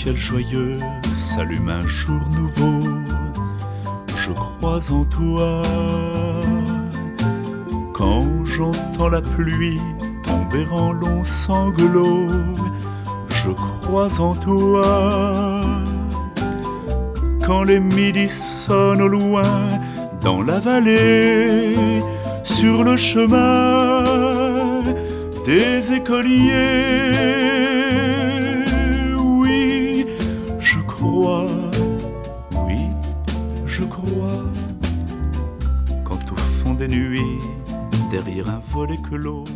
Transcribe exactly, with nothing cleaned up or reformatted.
ciel joyeux s'allume un jour nouveau. Je crois en toi. Quand j'entends la pluie tomber en longs sanglots, je crois en toi. Quand les midis sonnent au loin, dans la vallée, sur le chemin des écoliers, oui, je crois, oui, je crois. Quand au fond des nuits, derrière un volet clos,